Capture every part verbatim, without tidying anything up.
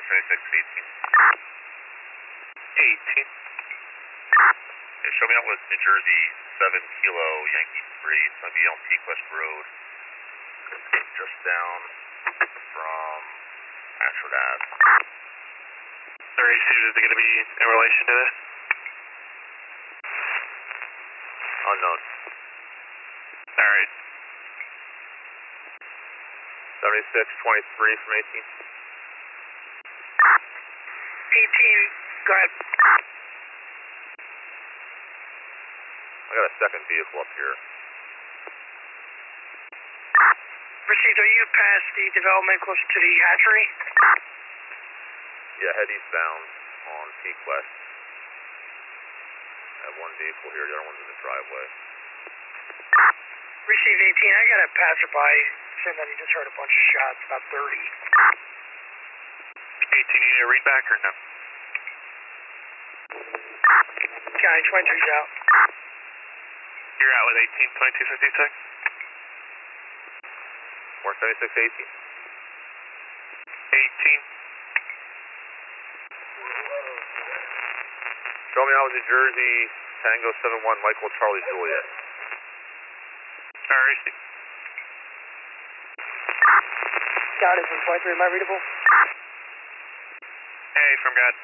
seventy-six eighteen. eighteen. Okay, show me out with New Jersey seven Kilo Yankee three. It's going to be on Pequest Road. Just down from Ashford Ave. Alright, Steve, is it going to be in relation to this? Unknown. Alright. seventy-six twenty-three from eighteen. eighteen, go ahead. I got a second vehicle up here. Received, are you past the development close to the hatchery? Yeah, head eastbound on Pequest. I have one vehicle here, the other one's in the driveway. Received eighteen, I got a passerby saying that he just heard a bunch of shots, about thirty. eighteen, you need a read back or no? County twenty-three's out. You're out with eighteen, twenty-two fifty-six? four seventy-six eighteen. eighteen. Show me out with New Jersey Tango seven one Michael Charlie Juliet. Alright, Steve. County from twenty-three, am I readable? Hey, from God.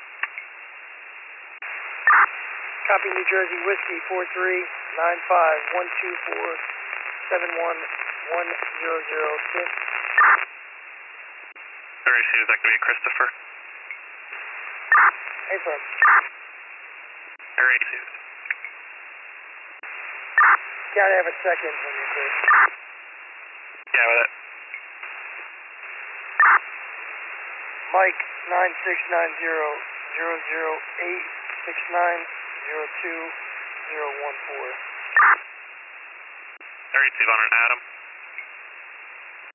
Copy New Jersey Whiskey four three nine five one two four seven one one zero zero six. Alright, Steve, is that going to be Christopher? Hey, firm. Alright, Steve. County, I have a second when you're clear. Yeah, with it. Mike nine six nine zero zero zero eight six nine zero two zero one four. Alright, Steve, on an Adam.